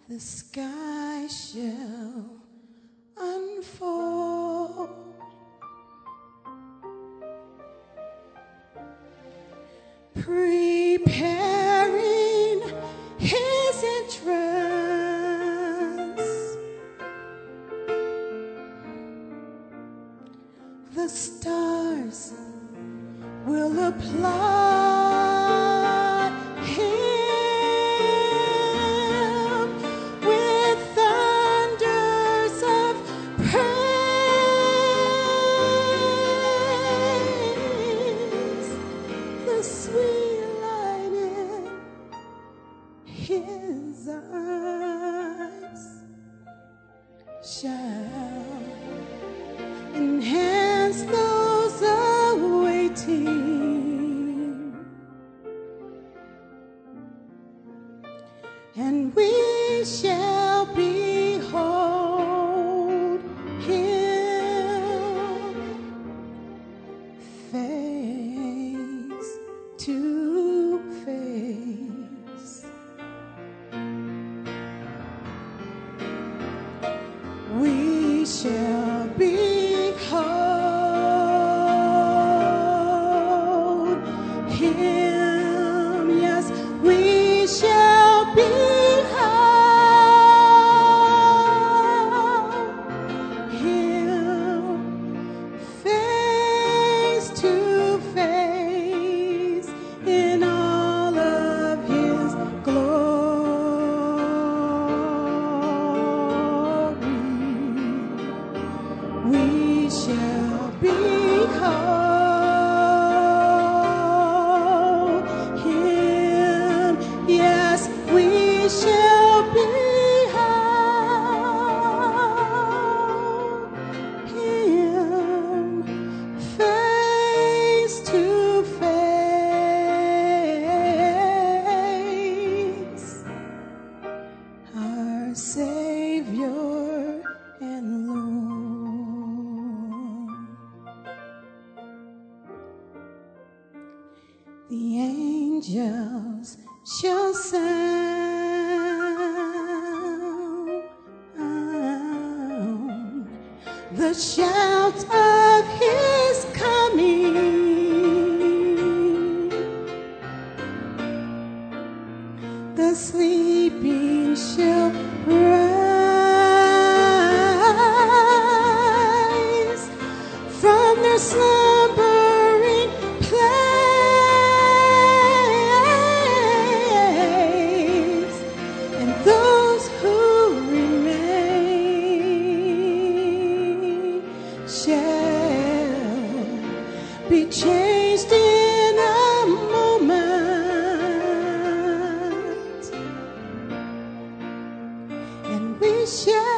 The sky shall unfold, preparing his entrance. The stars will applaud him with thunders of praise. The sweet light in his eyes shall enhance those awaiting, and we shall behold him face to face. We shall behold him, yes, we shall behold him face to face in all of his glory. We shall behold him, yes, we shall behold him face to face, our Savior and Lord. The angels shall sound the shout of his coming. The sleeping shall rise from their slumbering place, and those who remain shall be changed in a moment, and we shall